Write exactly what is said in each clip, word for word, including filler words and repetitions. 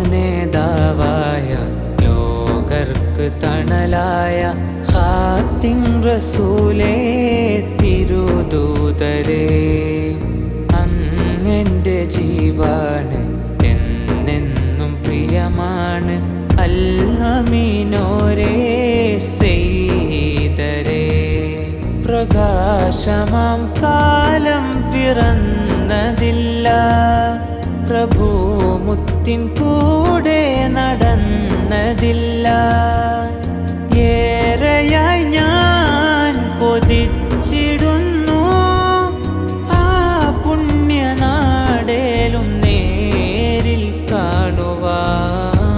ലോകനേതാവായ ലോകർക്ക് തണലായ ഖാത്തിം റസൂലേ തിരുദൂതരേ, അങ്ങെൻ്റെ ജീവാണ്, എന്നെന്നും പ്രിയമാണ്. അൽ അമീനോരേ സെയ്ദരേ, പ്രകാശമാം കാലം പിറന്നതില്ല, പ്രഭുമുത്തിൻ കൂടെ നടന്നതില്ല. ഏറെയായി ഞാൻ കൊതിച്ചിടുന്നു ആ പുണ്യനാടേലും നേരിൽ കാണുവാൻ.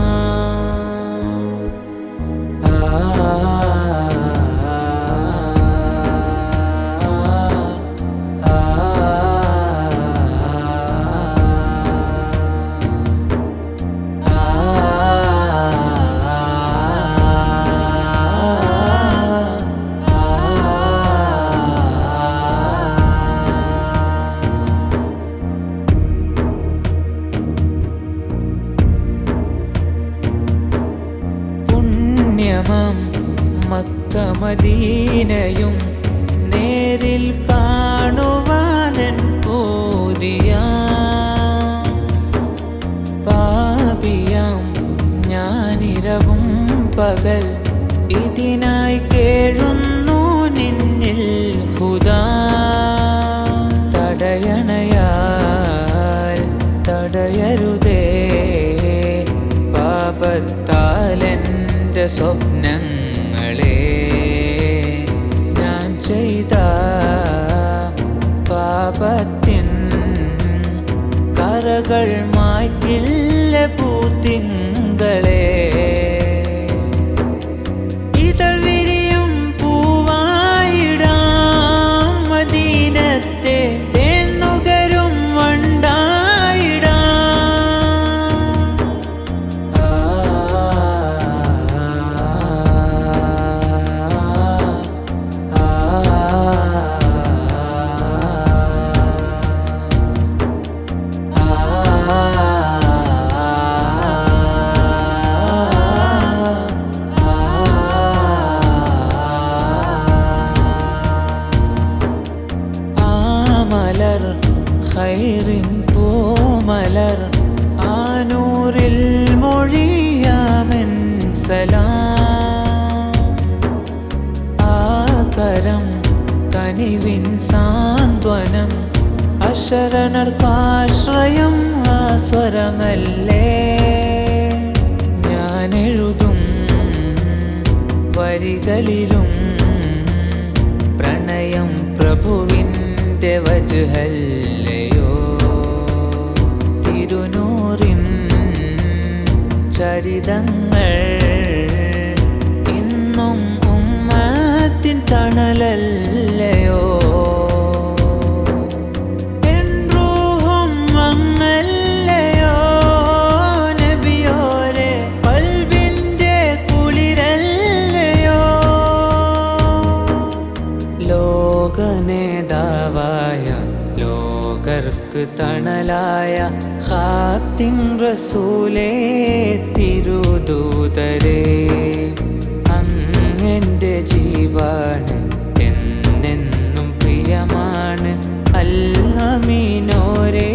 മക്ക മദീനയും നേരിൽ കാണുവാനൻ പൂതിയാം. പാപിയാം ഞാനിരവും പകൽ ഇതിനായി കേഴുന്നു നിന്നിൽ ഹുദാ. തടയണയാൽ തടയരുതേ പാപത്താലെൻ്റെ സ്വപ്നങ്ങളെ, ഞാൻ ചെയ്ത പാപത്തിൻ കറകൾ മായ്ക്കില്ല പൂത്തിങ്കളെ. ഇതൾ വിരിയും പൂവായിടാം, മദീനത്തെ തേന്നുകരും വണ്ടായിടാം. മലർ ഖൈറിൻ പൂമലർ ആനൂറിൽ മൊഴിയാമെൻ സലാം. ആകരം കനിവിൻ സാന്ത്വനം, അശരണർക്കാശ്രയം ആസ്വരമല്ലേ. ഞാനെഴുതും വരികളിലും പ്രണയം പ്രഭുവിൻ വജ്ഹല്ലയോ. തിരുനൂറിൻ ചരിതങ്ങൾ ഇന്നും ഉമ്മത്തിൻ തണലല്ലയോ. എൻ റൂഹും അങ്ങല്ലയോ നബിയോരെ, ഖൽബിൻ്റെ കുളിരല്ലയോ. ലോകനേതാവായ ലോകർക്ക് തണലായ ഖാത്തിം റസൂലേ തിരുദൂതരേ, അങ്ങെൻ്റെ ജീവാണ്, എന്നെന്നും പ്രിയമാണ്. അൽ അമീനോരേ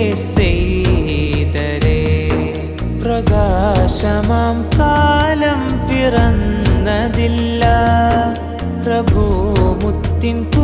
സെയ്ദരേ, പ്രകാശമാം കാലം പിറന്നതില്ല, പ്രഭുമുത്തിൻ